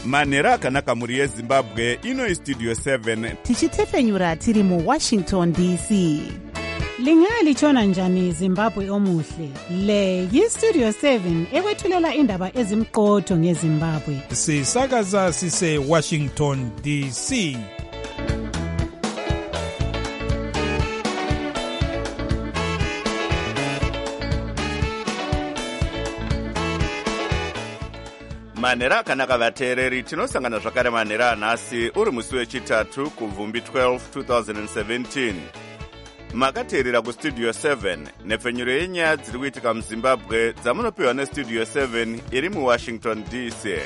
manhero akanaka mhuri yezimbabwe. Ino istudio 7 tichitefenyura tiri muWashington DC. Lingalitshona njani Zimbabwe omuhle? Le yistudio 7 ekwethulela indaba ezimqotho ngeZimbabwe. Sisakaza sise Washington DC. manhero akanaka vateereri, tinosangana zvakare manhero anhasi uri musi wechitatu kuvhumbi 12 2017. Makateerera kustudio 7 nhefenyuro yenyaya dziri kuitika muzimbabwe dzamunopiwa nestudio 7 iri muWashington DC.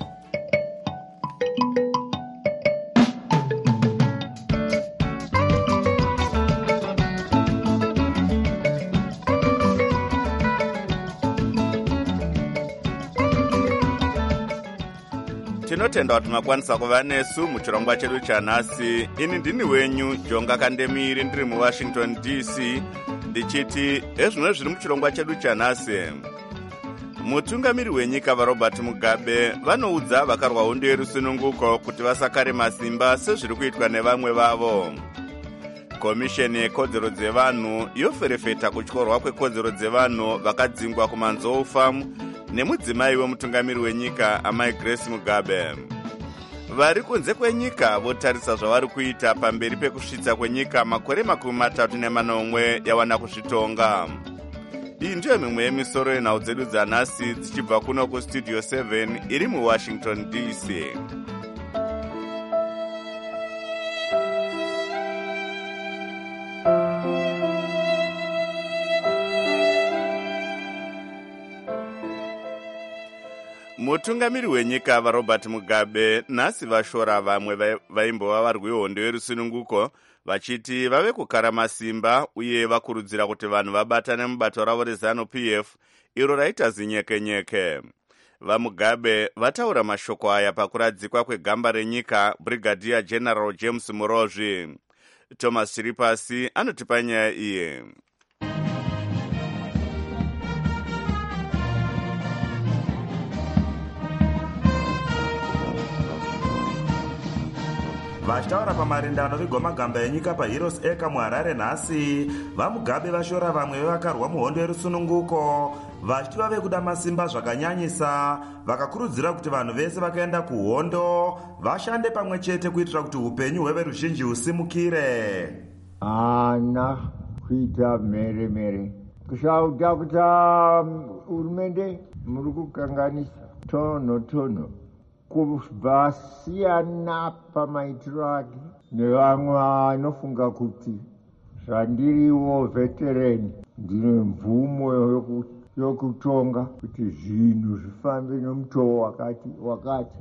Tinotenda kuti makwanisa kuva nesu muchirongwa chedu chanhasi. Ini ndini wenyu Jonga Kandemiri, ndiri muWashington DC, ndichiti ezvino zviri muchirongwa chedu chanhasi. Mutungamiri wenyika vaRobert Mugabe vanoudza vakarwa hondo yerusununguko kuti vasakare masimba sezviri kuitwa nevamwe vavo. Komisheni yekodzero dzevanhu yoferefeta kutyorwa kwekodzero dzevanhu vakadzingwa kumanzou Farm nemudzimai wemutungamiri wenyika amai Grace Mugabe. Vari kunze kwenyika votarisa zvavari kuita pamberi pekusvitsa kwenyika makore 34 yawana kuzvitonga. Iyi ndiyo mimwe yemisoro yenhau dzedu dzanhasi dzichibva kuno kustudio 7 iri muWashington DC. Mutungamiri wenyika vaRobert Mugabe nhasi vashora vamwe vaimbova varwi hondo yerusununguko vachiti vave kukara masimba uye vakurudzira kuti vanhu vabatane mubato ravo reZANU-PF iro raita zinyekenyeke. VaMugabe vataura mashoko aya pakuradzikwa kwegamba renyika Brigadier General James Murozvi. Thomas Chiripasi anotipa nyaya iyi. Vachitaura pamarindano vigomagamba enyika paHeroes Acre muHarare nhasi, vaMugabe vashora vamwe vevakarwa muhondo yerusununguko vachiti vave kuda masimba zvakanyanyisa, vakakurudzira kuti vanhu vese vakaenda kuhondo vashande pamwe chete kuitira kuti upenyu hweveruzhinji husimukire. Ana kuita mere kusauta kuti hurumende muri kukanganisa tono kubvasiyana pamaitiro ake nevamwe vanofunga kuti zvandiriwo veterani ndine mvumo yokutonga kuti zvinhu zvifambe nomutoo wakati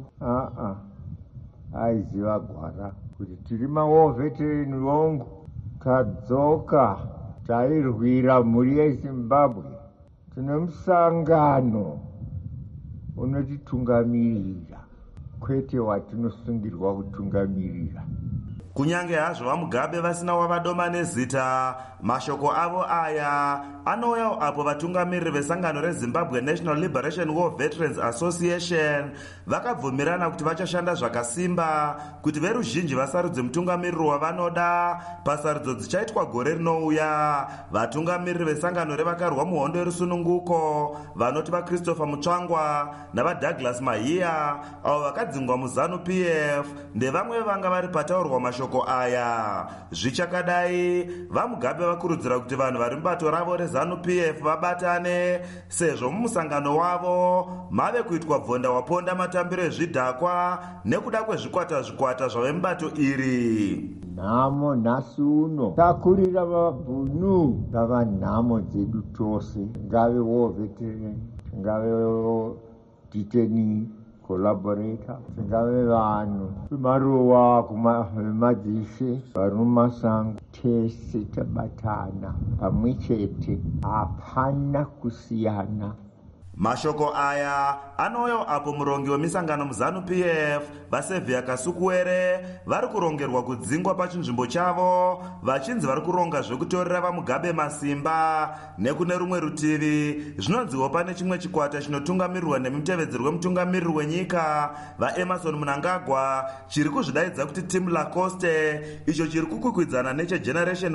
aiziva gwara kuti tiri mawo veterani vongu tadzoka tairwira mhuri yeZimbabwe. Tine musangano unotitungamirira kwete watinosungirwa kutungamirira. Kunyange hazvo vaMugabe vasina wavadoma nezita, mashoko avo aya anouya apo vatungamiriri vesangano reZimbabwe National Liberation War Veterans Association vakabvumirana kuti vachashanda zvakasimba kuti veruzhinji vasarudze mutungamiriri wavanoda pasarudzo dzichaitwa gore rinouya. Vatungamiriri vesangano revakarwa muhondo yerusununguko vanoti vaChristopher Mutsvangwa navaDouglas Mahiya avo vakadzingwa muZANU-PF ndevamwe vanga vari pataurwa mashoko aya. Zvichakadai, vaMugabe vakurudzira kuti vanhu vari mubato ravo reZANU-PF vabatane sezvo mumusangano wavo mave kuitwa bvonda waponda matambiro ezvidhakwa nekuda kwezvikwata zvavemubato iri. Nhamo nhasi uno takurira vabhunu ngavanhamo dzedu tose, ngave war veteran, ngave detaining collaborator, ngave vanhu vemaruwa kumadzishe vari mumasango, tese tabatana pamwe chete, hapana kusiyana. Mashoko aya anouya apo murongi wemisangano muZANU-PF vaSevhia Kasukuwere vari kurongerwa kudzingwa pachinzvimbo chavo vachinzi vari kuronga zvekutorera vaMugabe masimba. Nekune rumwe rutivi zvinonziwo pane chimwe chikwata chinotungamirirwa nemutevedzeri wemutungamiriri wenyika vaEmerson Mnangagwa chiri kuzvidaidza kuti Team Lacoste, icho chiri kukwikwidzana necheGeneration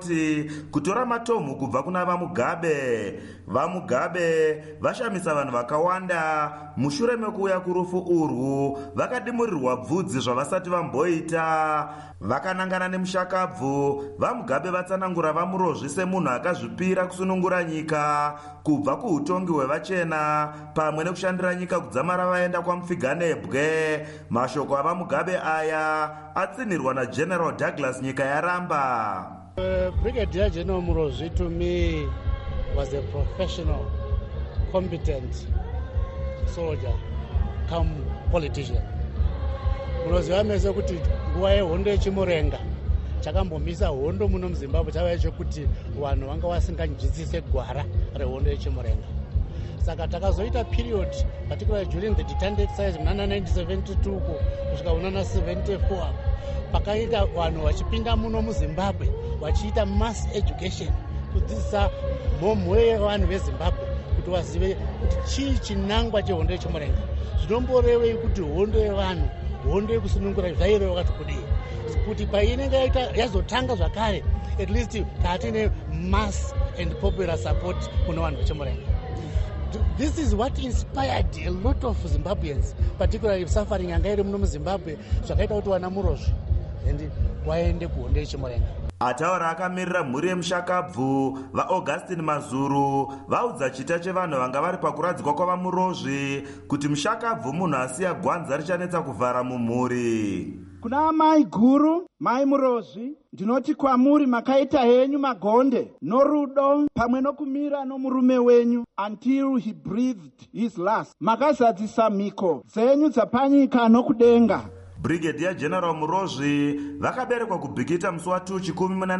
40 kutora matomhu kubva kuna vaMugabe. VaMugabe vashamisa vanhu vakawanda mushure mekuuya kurufu urwu vakadimurirwa bvudzi zvavasati vamboita. Vakanangana nemushakabvu, vaMugabe vatsanangura vaMurozvi semunhu akazvipira kusunungura nyika kubva kuutongi hwevachena pamwe nekushandira nyika kudzamara vaenda kwaMupfiganebwe. Mashoko avaMugabe aya atsinirwa naGeneral Douglas Nyika Yaramba. Brigadier General Murozvi to me was a professional, competent soldier come politician. Munoziva mese kuti nguva yehondo yechimurenga chakambomisa hondo muno muZimbabwe chava chekuti vanhu vanga vasinganzwisise gwara rehondo yechimurenga. Saka takazoita period particularly during the deterrent exercise muna 1972 kusvika kuna 74 pakaita vanhu vachipinda muno muZimbabwe vachiita mass education kudzidzisa mhomho yevanhu veZimbabwe kuti vazive kuti chii chinangwa chehondo yechimurenga, zvinomborevei kuti hondo yevanhu, hondo yekusunungura zvaireva wakati kudii, kuti painenge yazotanga zvakare at least taatine mass and popular support kuna vanhu vechimurenga. This is what inspired a lot of Zimbabweans, particularly suffering yanga iri muno muZimbabwe, zvakaita kuti vana Murozvi and vaende kuhondo yechimurenga. Ataura akamirira mhuri yemushakabvu vaAugustine Mazuru vaudza chita chevanhu vanga vari pakuradzikwa kwavaMurozvi kuti mushakabvu munhu asiya gwanza richanetsa kuvhara mumhuri. Kuna mai guru, mai Murozvi, ndinoti kwamuri makaita henyu magonde norudo pamwe nokumira nomurume wenyu until he breathed his last. Makazadzisa mhiko dzenyu dzapanyika nokudenga. Brigadier General Murozvi vakaberekwa kuBhikita musi wa2 chikumi muna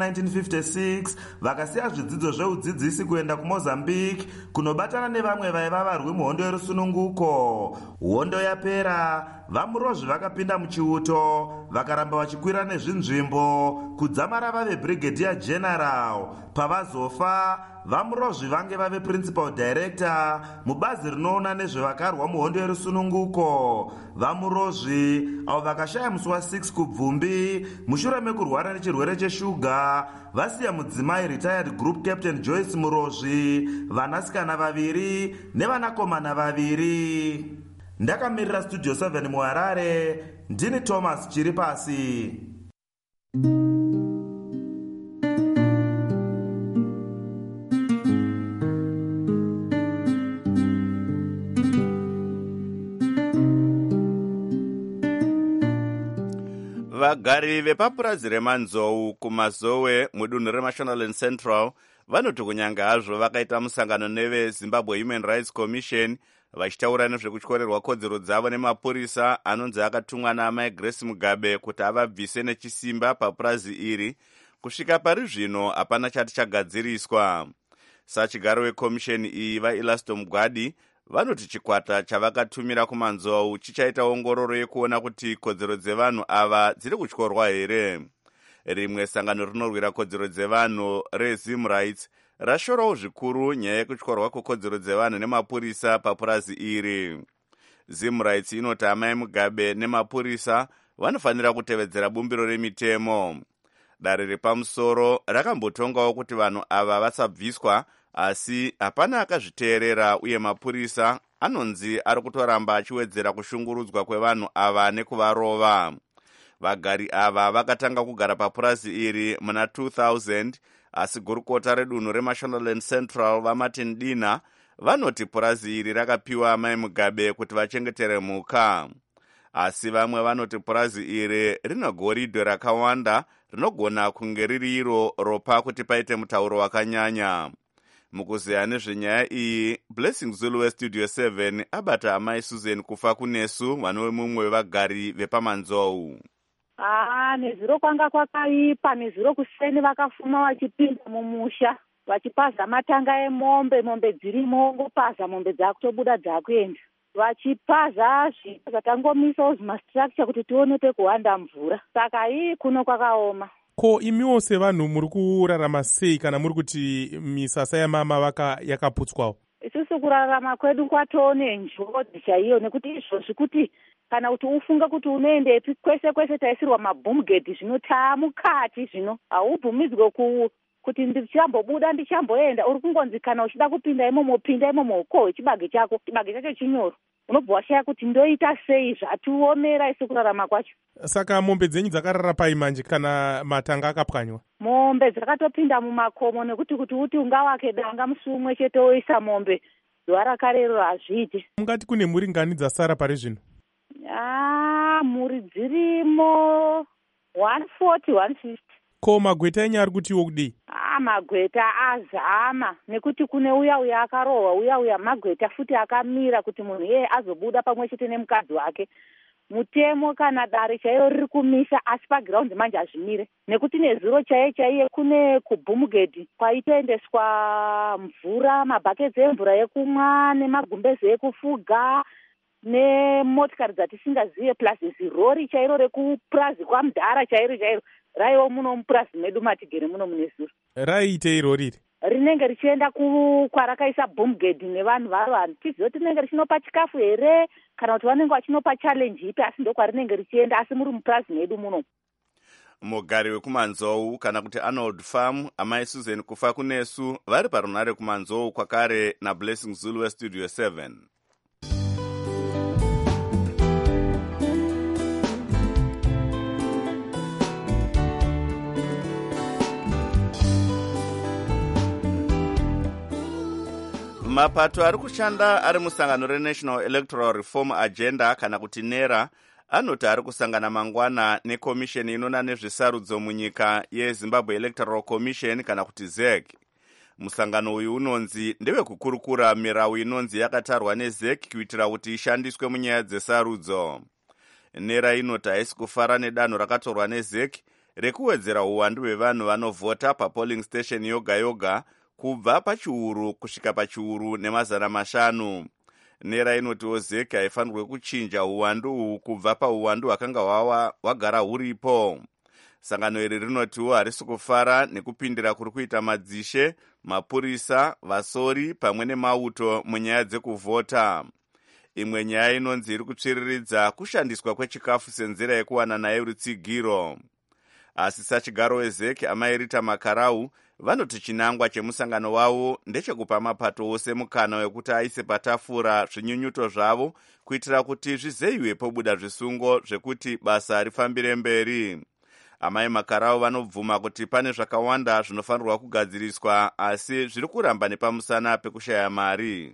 1956 vakasiya zvidzidzo zveudzidzisi kuenda kuMozambique kunobatana nevamwe vaiva varwi muhondo yerusununguko. Hondo yapera, vaMurozvi vakapinda muchiuto vakaramba vachikwira nezvinzvimbo kudzamara vave Brigadier General. Pavazofa vaMurozvi vange vave Principal Director mubazi rinoona nezvevakarwa muhondo yerusununguko. VaMurozvi avo vakashaya musi wa6 kuBvumbi mushure mekurwara nechirwere cheshuga vasiya mudzimai retired Group Captain Joyce Murozvi, vanasikana 2 nevanakomana 2. Ndakamirira Studio 7 muHarare, ndini Thomas Chiripasi. Vagari vepapurazi remanzou kumazowe mudunhu reMashonaland Central vanoti kunyanga hazvo vakaita musangano neveZimbabwe Human Rights Commission vachitaura nezvekutyorerwa kodzero dzavo nemapurisa anonzi akatumwa naamai Grace Mugabe kuti avabvise nechisimba papurazi iri. Kusvika pari zvino hapana chati chagadziriswa. Sachigaro wekomisheni iyi vaElasto Mugwadi vanoti chikwata chavakatumira kumanzou chichaita ongororo yekuona kuti kodzero dzevanhu ava dziri kutyorwa here. Rimwe sangano rinorwira kodzero dzevanhu reZim Rights rashorawo zvikuru nyaya yekutyorwa kwekodzero dzevanhu nemapurisa papurazi iri. Zim Rights inoti amai Mugabe nemapurisa vanofanira kutevedzera bumbiro remitemo. Dare repamusoro rakambotongawo kuti vanhu ava vasabviswa, asi hapana akazviteerera uye mapurisa anonzi ari kutoramba achiwedzera kushungurudzwa kwevanhu ava nekuvarova. Vagari ava vakatanga kugara papurazi iri muna 2000, asi gurukota redunhu reMashonaland Central vaMartin Dina vanoti purazi iri rakapiwa amai Mugabe kuti vachengetere mhuka. Asi vamwe vanoti purazi iri rine goridhe rakawanda rinogona kunge riri iro ropa kuti paite mutauro wakanyanya. Mukuzeya nezvenyaya iyi, Blessing Zulu weStudio 7 abata amai Susan kufa kunesu, vanove mumwe wevagari vepamanzou. Nezuro kwanga kwakaipa, nezuro kuseni vakafuma vachipinda mumusha vachipaza matanga emombe, mombe dzirimo ngopaza mombe dzakutobuda dzakuenda, vachipaza zvatangomisawo zvimastructure kuti tione pekuhwanda mvura. Saka ii kuno kwakaoma. Ko imiwo sevanhu muri kurarama sei kana muri kuti misasa yamamavaka yakaputswawo? Isusu kurarama kwedu kwatone njodzi chaiyo, nekuti izvozvi kuti kana kuti ufunga kuti unoendepi, kwese kwese taisirwa mabhumugeti zvino taamukati zvino, haubvumidzwe kuti ndichambobuda ndichamboenda. Uri kungonzi kana uchida kupinda imomo pinda imomo, ko chibage chako, chibage chacho chinyoro, unobva washaya kuti ndoita sei, zvatiomera isu kurarama kwacho. Saka mombe dzenyu dzakarara pai manje kana matanga akapwanywa? Mombe dzakatopinda mumakomo, nekuti kuti uti ungawake danga musi umwe chete woisa mombe zuva rakarero hazviiti. Mungati kune mhuri ngani dzasara pari zvino? Mhuri dzirimo 140, 150. Ko magweta enyu ari kutiwo kudii? Magweta azama, nekuti kune uya akarohwa, uya magweta futi akamira kuti munhu yeye azobuda pamwe chete nemukadzi wake. Mutemo kana dare chaiyo riri kumisa, asi pagiraundi manje hazvimire, nekuti nezuro chaiye kune kubhumugedhi kwaitoendeswa mvura, mabhaketsi emvura yekumwa nemagumbezi ekufuga nemotikari dzatisingazive, plus zirori chairo rekupurazi kwamudhara chairo raiwo muno mupurazi medu matigere muno mune zuro. Raiitei rori iri? Rinenge richienda kwarakaisa bhumugedhi nevanhu varo, handizivi kuti rinenge richinopa chikafu here kana kuti vanenge vachinopa challenge ipi, asi ndokwarinenge richienda, asi muri mupurazi medu muno. Mugari wekumanzou kana kuti Arnold Farm, amai Susan kufa kunesu vari parunhare kumanzou kwakare naBlessing Zulu weStudio 7. Mapato ari kushanda ari musangano reNational Electoral Reform Agenda kana kuti NERA anoti ari kusangana mangwana nekomisheni inona nezvesarudzo munyika yeZimbabwe Electoral Commission kana kuti ZEC. Musangano uyu unonzi ndevekukurukura mirau inonzi yakatarwa neZEC kuitira kuti ishandiswe munyaya dzesarudzo. NERA inoti haisi kufara nedanho rakatorwa neZEC rekuwedzera uwandu hwevanhu vanovhota papolling station yoga yoga kubva pachiuru kusvika pachiuru ne500. NERA inotiwo ZEC haifanirwe kuchinja uwandu uhu kubva pauwandu hwakanga hwagara huripo. Sangano iri rinotiwo harisi kufara nekupindira kuri kuita madzishe, mapurisa, vasori pamwe nemauto munyaya dzekuvhota. Imwe nyaya inonzi iri kutsviriridza kushandiswa kwechikafu senzira yekuwana naye rutsigiro. Asi sachigaro weZEC amairita Makarau vanoti chinangwa chemusangano wavo ndechekupa mapato ose mukana wekuti aise patafura zvinyunyuto zvavo kuitira kuti zvizeyiwe pobuda zvisungo zvekuti basa rifambire mberi. Amai Makarau vanobvuma kuti pane zvakawanda zvinofanirwa kugadziriswa, asi zviri kuramba nepamusana pekushaya mari.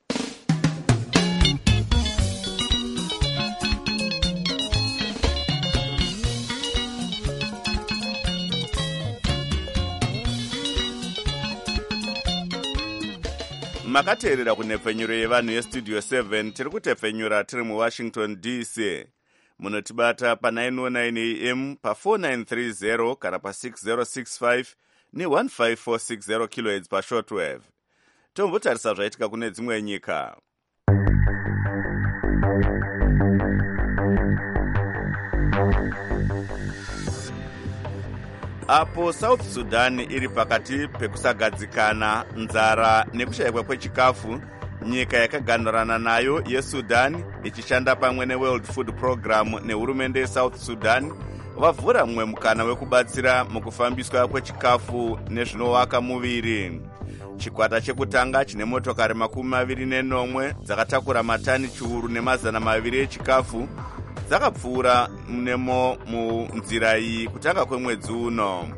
Makateerera kunhepfenyuro yevanhu yeStudio 7, tiri kutepfenyura tiri muWashington DC. Munotibata pa909 AM, pa4930 kana pa6065 ne15460 kHz pashortwave. Tombotarisa zvaitika kune dzimwe nyika. Apo South Sudan iri pakati pekusagadzikana, nzara nekushayikwa kwechikafu, nyika yakaganhurana nayo yeSudan ichishanda pamwe neWorld Food Program nehurumende yeSouth Sudan vavhura mumwe mukana wekubatsira mukufambiswa kwechikafu nezvinovaka muviri. Chikwata chekutanga chine motokari 24 dzakatakura matani chiuru ne200 echikafu dzakapfuura munemo munzira iyi kutanga kwemwedzi uno.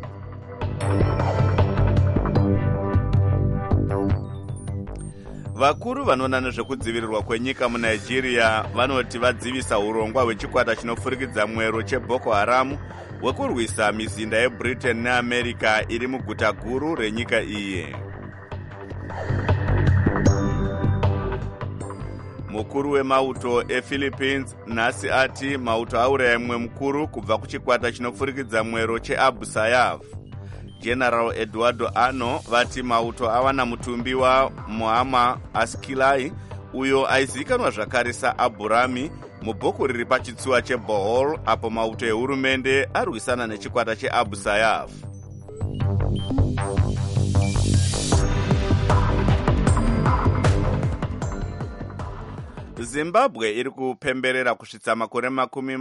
Vakuru vanoona nezvekudzivirirwa kwenyika muNigeria vanoti vadzivisa urongwa hwechikwata chinofurikidza mwero cheBoko Haram hwekurwisa mizinda yeBritain neAmerica iri muguta guru renyika iyi. Mukuru wemauto ePhilippines nhasi ati mauto auraya mumwe mukuru kubva kuchikwata chinofurikidza mwero cheAbu Sayyaf. general eduardo ano vati mauto awana mutumbi waMuhammad Askilai uyo aizivikanwa zvakare saAburami mubhuku riri pachitsuwa cheBohol apo mauto ehurumende arwisana nechikwata cheAbu Sayyaf. Zimbabwe iri kupemberera kusvitsa makore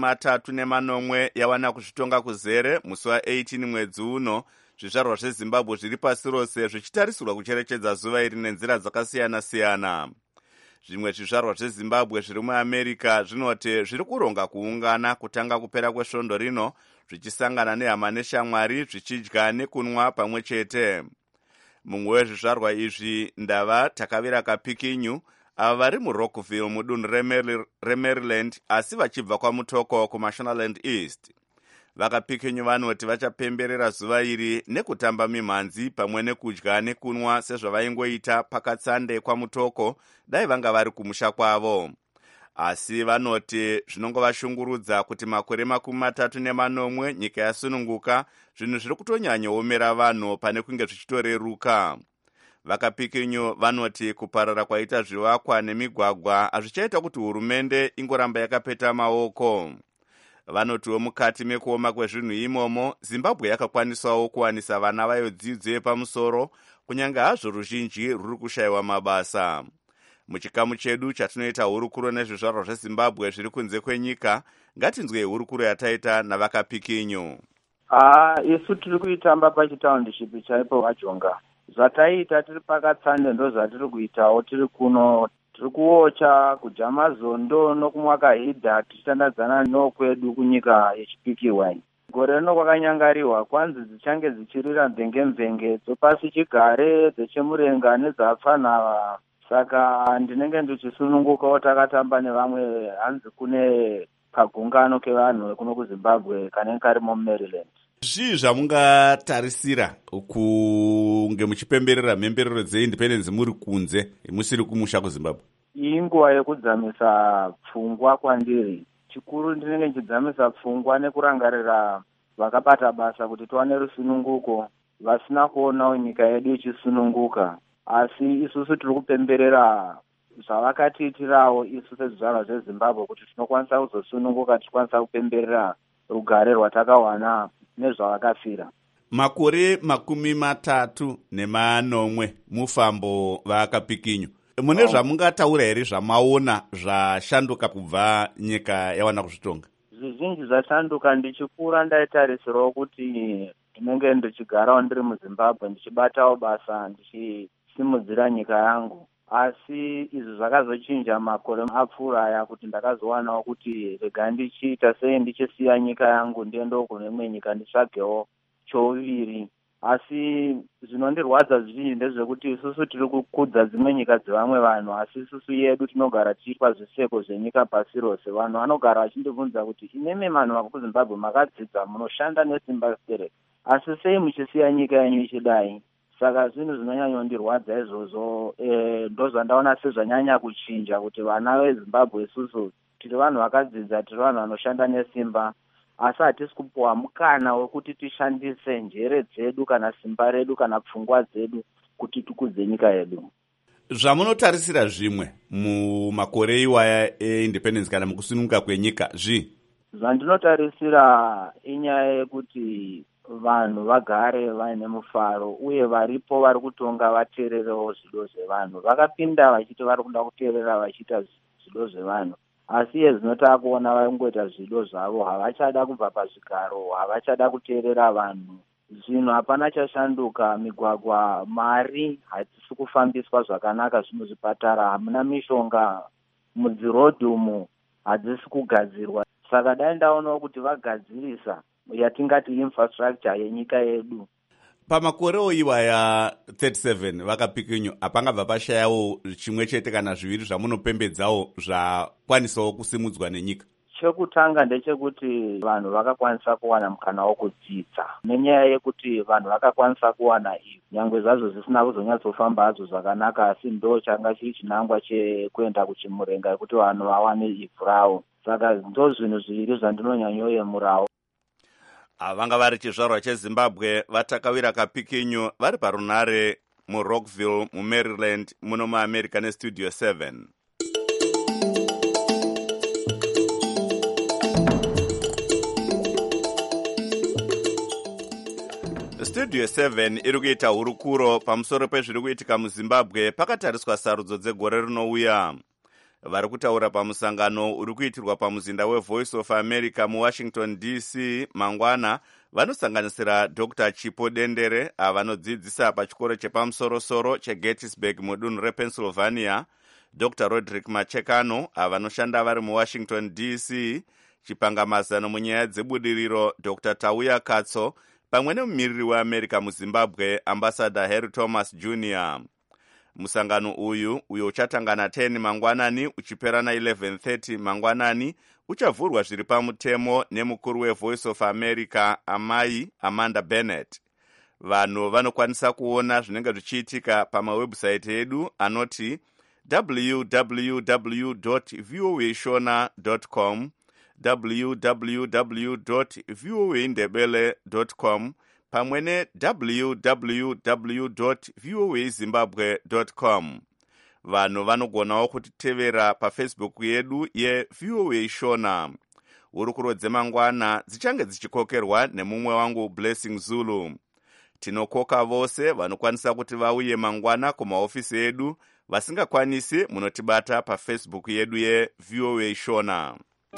34 yawana kuzvitonga kuzere musi wa18 mwedzi uno. Zvizvarwa zveZimbabwe zviri pasi rose zvichitarisirwa kucherechedza zuva iri nenzira dzakasiyana-siyana. Zvimwe zvizvarwa zveZimbabwe zviri muAmerica zvinoti zviri kuronga kuungana kutanga kupera kwesvondo rino zvichisangana nehama neshamwari zvichidya nekunwa pamwe chete. Mumwe wezvizvarwa izvi ndava Takavira Kapikinyu ava vari muRockville mudunhu reMaryland asi vachibva kwaMutoko kuMashonaland East. Vakapikinyu vanoti vachapemberera zuva iri nekutamba mimhanzi pamwe nekudya nekunwa sezvavaingoita pakatsande kwaMutoko dai vanga vari kumusha kwavo. Asi vanoti zvinongovashungurudza kuti makore 34 nyika yasununguka zvinhu zviri kutonyanyoomera vanhu pane kunge zvichitoreruka. Vakapikinyu vanoti kuparara kwaita zvivakwa nemigwagwa hazvichaita kuti hurumende ingoramba yakapeta maoko. Vanotiwo mukati mekuoma kwezvinhu imomo, Zimbabwe yakakwanisawo kuwanisa vana vayo dzidzo yepamusoro, kunyange hazvo ruzhinji ruri kushayiwa mabasa. Muchikamu chedu chatinoita hurukuro nezvizvarwa zveZimbabwe zviri kunze kwenyika, ngatinzwe hurukuro yataita navakapikinyu. Isu tiri kuitamba pachitaundishipi chaipo vajonga. Zvataita tiri pakatsande ndo zvatiri kuitawo tiri kuno. Tiri kuocha kudya mazondo nokumwa kahidha tichitandadzana nokwedu kunyika yechipiki wine. Gore rino kwakanyangariwa kwanzi dzichange dzichirira mvenge dzopasi chigare dzechemurenga nedzapfanhava. Saka ndinenge ndichisunungukawo takatamba nevamwe hanzi kune kagungano kevanhu kuno kuZimbabwe kanenge karimo muMaryland. Zvii zvamungatarisira kunge muchipemberera mhemberero dzeindependence muri kunze musiri kumusha kuZimbabwe? Inguva yekudzamisa pfungwa kwandiri. Chikuru ndinenge ndichidzamisa pfungwa nekurangarira vakabata basa kuti tiwane rusununguko, vasina kuonawo nyika yedu ichisununguka. Asi isusu tiri kupemberera zvavakatiitirawo isu sezvizvarwa zveZimbabwe kuti tinokwanisa kuzosununguka tichikwanisa kupemberera rugare rwatakawana nezvavakafira. Makore 34 mufambo Vakapikinyu. Mune zvamungataura here zvamaona zvashanduka kubva nyika yawana kuzvitonga? Zvizhinji zvashanduka. Ndichikura ndaitarisirawo kuti ndinenge ndichigarawo ndiri muZimbabwe ndichibatawo basa ndichisimudzira nyika yangu. Asi izvi zvakazochinja makore apfuura aya kuti ndakazowanawo kuti rega ndichiita sei ndichisiya nyika yangu ndiendewo kune imwe nyika nditsvagewo chouviri. Asi zvinondirwadza zvizhinji ndezvekuti isusu tiri kukudza dzimwe nyika dzevamwe vanhu asi isusu yedu tinogara tichipa zviseko zvenyika pasi rose. Vanhu vanogara vachindibvunza kuti inemi vanhu vakuZimbabwe makadzidza munoshanda nesimba sere, asi sei muchisiya nyika yenyu ichidai? Saka zvinhu zvinonyanyondirwadza izvozvo. Ndozvandaona sezvanyanya kuchinja kuti vana veZimbabwe isusu tiri vanhu vakadzidza, tiri vanhu vanoshanda nesimba, asi hatisi kupuwa mukana wekuti tishandise njere dzedu kana simba redu kana pfungwa dzedu kuti tikudze nyika yedu. Zvamunotarisira zvimwe mumakore iwaya eindependence kana mukusununguka kwenyika zvii? Zvandinotarisira inyaya yekuti vanhu vagare vaine mufaro uye varipo vari kutonga vateererewo zvido zvevanhu. Vakapinda vachiti vari kuda kuteerera vachiita zvido zvevanhu, asi yezvino taakuona vaingoita zvido zvavo. Havachada kubva pazvigaro, havachada kuteerera vanhu. Zvinhu hapana chashanduka. Migwagwa, mari hadzisi kufambiswa zvakanaka. Zvimwe zvipatara hamuna mishonga, mudzirodhi umu hadzisi kugadzirwa. Saka dai ndaonawo kuti vagadzirisa yatingati infrastructure yenyika yedu. Pamakoreo iwaya 37 Vakapikinyu hapangabva pashayawo chimwe chete kana zviviri zvamunopembedzawo zvakwanisawo kusimudzwa nenyika? Chekutanga ndechekuti vanhu vakakwanisa kuwana mukana wokudzidza. Nenyaya yekuti vanhu vakakwanisa kuwana izvi, nyangwe zvazvo zvisina kuzonyatsofamba hadzo zvakanaka, asi ndo changa chiri chinangwa chekuenda kuchimurenga yekuti vanhu vawane ivhu ravo. Saka ndo zvinhu zviviri zvandinonyanyoyemurawo. vanga vari chizvarwa chezimbabwe vatakawira kapikinyu vari parunare murockville mumaryland muno muamerica nestudio 7. Studio 7 iri kuita hurukuro pamusoro pezviri kuitika muzimbabwe pakatariswa sarudzo dzegore rinouya. Vari kutaura pamusangano uri kuitirwa pamuzinda weVoice of America muwashington DC mangwana vanosanganisira Dr. Chipo Dendere avanodzidzisa pachikoro chepamusorosoro cheGettysburg mudunhu rePennsylvania, Dr. Roderick Machekano avanoshanda vari muwashington DC, chipangamazano munyaya dzebudiriro Dr. Tauya Katso pamwe nemumiriri weAmerica muZimbabwe Ambassador Harry Thomas Jr. Musangano uyu uchatanga na 10 mangwanani uchipera na 11:30 mangwanani uchavhurwa zviri pamutemo nemukuru weVoice of America amai Amanda Bennett. Vanhu vanokwanisa kuona zvinenge zvichiitika pamawebsite edu anoti www.voashona.com, www.voaindebele.com pamwe www.voazimbabwe.com. Vanhu vanogonawo kutitevera paFacebook yedu yeVOA Shona. Hurukuro dzemangwana dzichange dzichikokerwa nemumwe wangu Blessing Zulu. Tinokoka vose vanokwanisa kuti vauye mangwana kumahofisi edu, vasingakwanisi munotibata paFacebook yedu yeVOA Shona.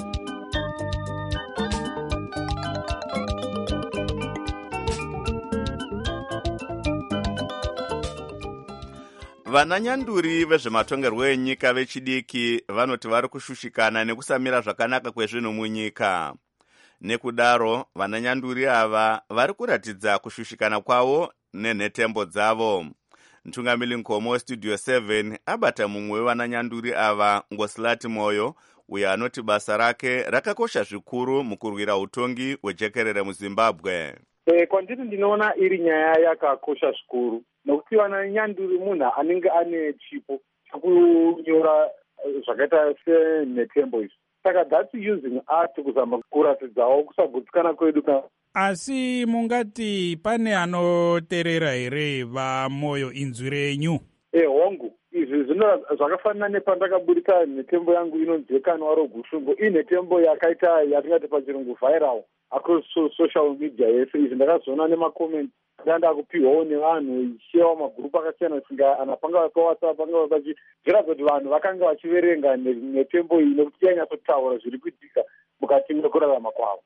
Vananyanduri vezvematongerwo enyika vechidiki vanoti vari kushushikana nekusamira zvakanaka kwezvinhu munyika. Nekudaro, vananyanduri ava vari kuratidza kushushikana kwavo nenhetembo dzavo. Mtungamiri Nkomo Studio 7 abata mumwe wevananyanduri ava, Ngosilati Moyo, uyo anoti basa rake rakakosha zvikuru mukurwira utongi hwejekerere muZimbabwe. Kwandiri ndinoona iri nyaya yakakosha zvikuru, nokuti vananyanduri munhu anenge ane chipo chekunyora zvakaita senhetembo izvi. Saka that's using art kuzama kuratidzawo kusagutsikana kwedu. Asi mungati pane anoterera here vaMoyo inzwi renyu? Hongu, izvi zvakafanana nepandakaburika nhetembo yangu inonzi Yekanwa Rogushungo. Iyi nhetembo yakaita yatingati pachirungu viral across social media yese. Izvi ndakazoona nemakomenti ndanda kupiwawo nevanhu ichiwa magrupu akasiyana siyana, pangava paWhatsApp, pangava pachibvira kuti vanhu vakanga vachiverenga nhetembo iyi nekuti yainyatsotaura zviri kuitika mukati mekurarama kwavo.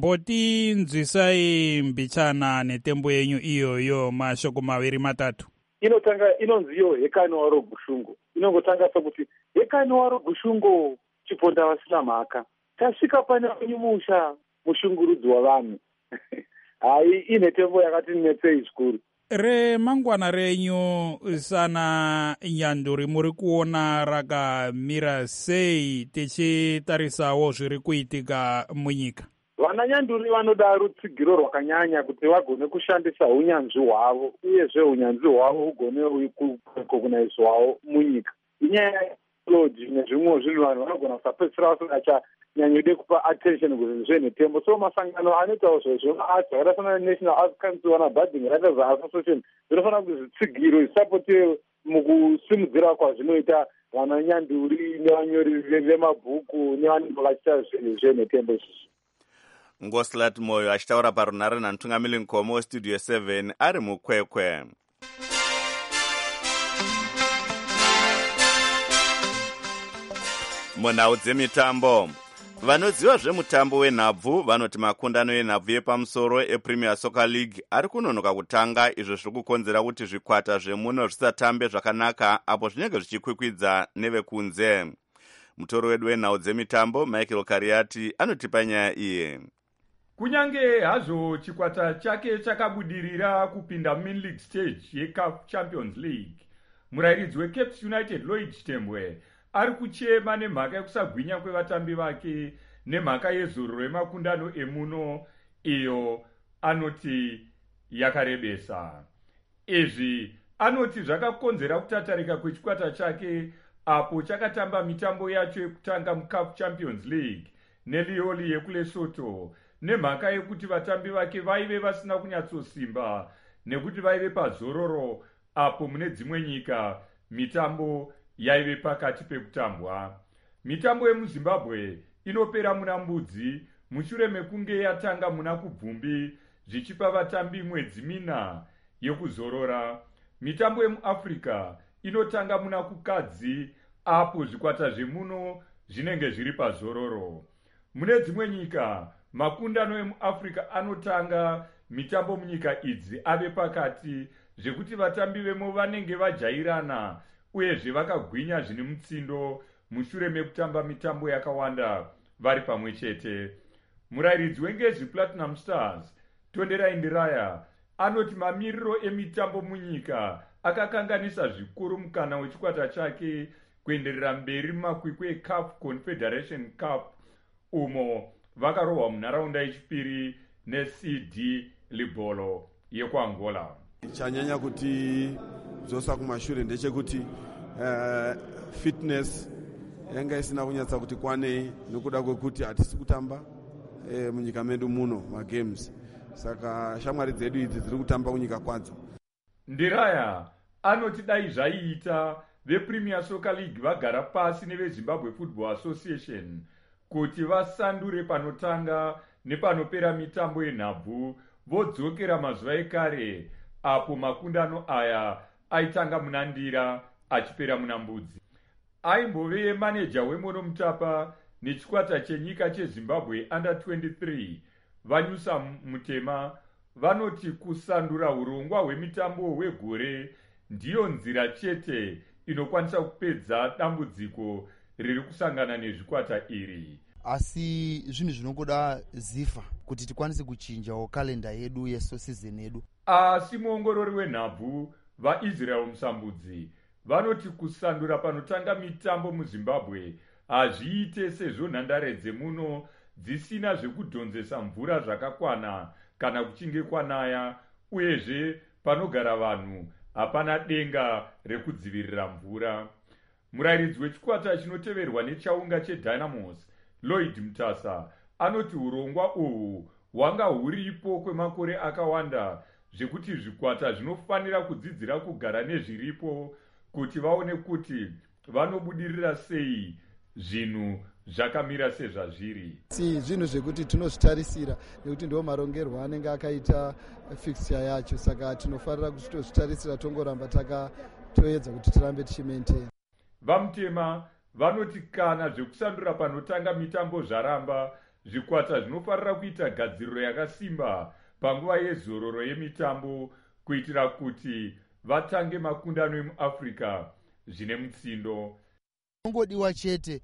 Mbotinzwisai mbichana nhetembo yenyu iyoyo mashoko maviri matatu. Inonziyo Yekanwa Rogushungo. Inongotanga sokuti Yekanwa Rogushungo, chiponda vasina mhaka, tasvika pane kunyimusha mushungurudzi wavanhu. Hai, inhetembo yakatinetsei zvikuru. Remangwana renyu sana nyanduri muri kuona rakamira sei tichitarisawo zviri kuitika munyika? Vananyanduri vanoda rutsigiro rwakanyanya kuti vagone kushandisa unyanzvi hwavo, uyezve unyanzvi hwavo hugone kukonaizwawo munyika. Inyaya yeteknoloji nezvimwe zvinhu vanhu vanogona kusapedzisira vasingachanyanyode kupa attention kuzvinhu zvenhetembo. So masangano anoitawo zvezvearts zvakaita sana National Arts Council wana Budding Writers Association zvinofanira kuti zvitsigiro zvisapote mukusimudzira kwazvinoita vananyanduri nevanyori vemabhuku nevanenge vachiita zvinhu zvenhetembo izvizvi. Ngosilati Moyo achitaura parunare naMtungamiri Nkomo Studio 7 ari mukwekwe. Munhau dzemitambo. Vanoziva zvemutambo wenhabvu vanoti makundano enhabvu yepamusoro ePremier Soccer League ari kunonoka kutanga, izvo zviri kukonzera kuti zvikwata zvemuno zvisatambe zvakanaka apo zvinenge zvichikwikwidza nevekunze. Mutoro wedu wenhau dzemitambo Michael Kariati anotipa nyaya iyi. Kunyange hazvo chikwata chake chakabudirira kupinda main league stage yeCAF Champions League, murairidzi weCapes United Lloyd Chitembwe ari kuchema nemhaka yekusagwinya kwevatambi vake nemhaka yezororo remakundano emuno iyo anoti yakarebesa. Izvi anoti zvakakonzera kutatarika kwechikwata chake apo chakatamba mitambo yacho yekutanga muCAF Champions League neLioli yekuLesotho nemhaka yekuti vatambi vake vaive vasina kunyatsosimba nekuti vaive pazororo apo mune dzimwe nyika mitambo yaive pakati pekutambwa. Mitambo yemuzimbabwe inopera muna Mbudzi mushure mekunge yatanga muna Kubvumbi zvichipa vatambi mwedzi mina yekuzorora. Mitambo yemuAfrica inotanga muna Kukadzi apo zvikwata zvemuno zvinenge zviri pazororo. Mune dzimwe nyika makundano emuAfrica anotanga mitambo munyika idzi ave pakati zvekuti vatambi vemo vanenge vajairana uyezve vakagwinya zvine mutsindo mushure mekutamba mitambo yakawanda vari pamwe chete. Murayiridzi weNgezi Platinum Stars Tonderai Ndiraya anoti mamiriro emitambo munyika akakanganisa zvikuru mukana wechikwata chake kuenderera mberi mumakwikwi eCAF Confederation Cup umo vakarohwa munharaunda yechipiri neCD Libolo yekuAngola. Chanyanya kuti zosa kumashure ndechekuti fitness yanga isina kunyatsa kuti kwanei nekuda kwekuti hatisi kutamba munyika medu muno magames, saka shamwari dzedu idzi dziri kutamba kunyika kwadzo. Ndiraya anoti dai zvaiita vePremier Soccer League vagara pasi neveZimbabwe Football Association kuti vasandure panotanga nepanopera mitambo yenhabvu vodzokera mazuva ekare apo makundano aya aitanga muna Ndira achipera muna Mbudzi. Aimbove maneja weMono Mutapa nechikwata chenyika cheZimbabwe Under 23 Vanyusa Mutema vanoti kusandura urongwa hwemitambo hwegore ndiyo nzira chete inokwanisa kupedza dambudziko riri kusangana nezvikwata iri. Asi zvinhu zvinongoda zifa kuti tikwanise kuchinjawo kalenda yedu yeseason yedu. Asi muongorori wenhabvu vaIsrael Musambudzi vanoti kusandura panotanga mitambo muZimbabwe hazviite sezvo nhandare dzemuno dzisina zvekudhonzesa mvura zvakakwana kana kuchinge kwanaya, uyezve panogara vanhu hapana denga rekudzivirira mvura. Murayiridzi wechikwata chinoteverwa nechaunga cheDynamos Lloyd Mutasa anoti urongwa uhwu hwanga huripo kwemakore akawanda zvekuti zvikwata zvinofanira kudzidzira kugara nezviripo kuti vaone kuti vanobudirira sei zvinhu zvakamira sezvazviri. Si zvinhu zvekuti tinozvitarisira nekuti ndo marongerwo anenge akaita fixture yacho, saka tinofanira kutozvitarisira tongoramba takatoedza kuti tirambe tichimaintain. Vamutema vanoti kana zvekusandura panotanga mitambo zvaramba, zvikwata zvinofarira kuita gadziriro yakasimba panguva yezororo yemitambo kuitira kuti vatange makundano emuAfrica zvine mutsindo. Ngodiwa chete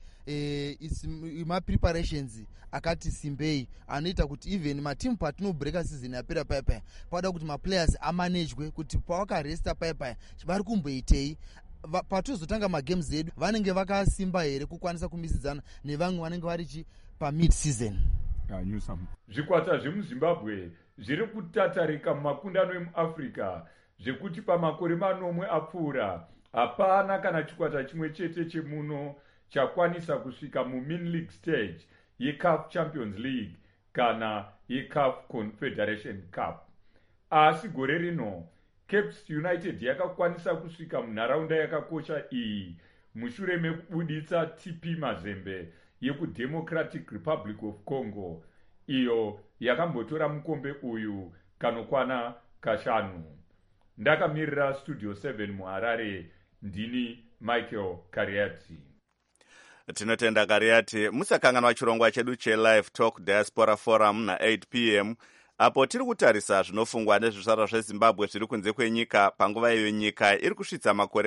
ma-preparations akati simbei anoita kuti even matimu patinobreka season yapera payapaya pada kuti maplayers amanejwe kuti pavakaresta payapaya vari kumboitei patozotanga magames edu vanenge vakasimba here kukwanisa kumisidzana nevamwe vanenge vari pamid season. Zvikwata zvemuZimbabwe zviri kutatarika mumakundano emuAfrica zvekuti pamakore manomwe apfuura hapana kana chikwata chimwe chete chemuno chakwanisa kusvika mumin league stage yeCAF Champions League kana yeCAF Confederation Cup. Asi gore rino Cape United yakakwanisa kusvika munharaunda yakakosha iyi mushure mekubuditsa TP Mazembe yekuDemocratic Republic of Congo, iyo yakambotora mukombe uyu kanokwana kashanu. Ndakamirira Studio 7 muHarare, ndini Michael Kariati. Tinotenda Kariati. Musakanganwa chirongwa chedu cheLive Talk Diaspora Forum na 8 p.m. apo tiri kutarisa zvinofungwa nezvizvarwa zveZimbabwe zviri kunze kwenyika panguva iyo nyika iri kusvitsa makore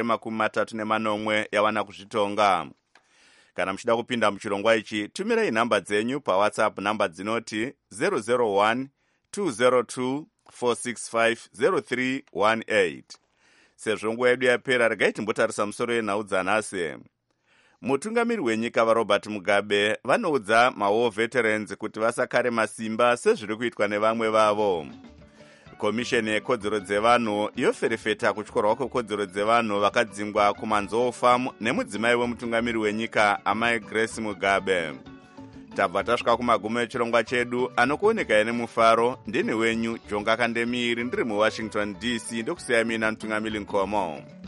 34 yawana kuzvitonga. Kana muchida kupinda muchirongwa ichi, tumirei nhamba dzenyu paWhatsApp, namba dzinoti 001 202 465 0318. Sezvo nguva yedu yapera, regai timbotarisa musoro yenhau dzanhasi. Mutungamiri wenyika vaRobert Mugabe vanoudza maWar Veterans kuti vasakare masimba sezviri kuitwa nevamwe vavo. Komisheni yekodzero dzevanhu yoferefeta kutyorwa kwekodzero dzevanhu vakadzingwa kumanzoo farm nemudzimai wemutungamiri wenyika Amai Grace Mugabe. tabva tasvika kumagumo echirongwa chedu anokuoneka nemufaro. Ndini wenyu Jonga Kandemiri ndiri muWashington DC ndokusiya mina Mtungamili Nkomo.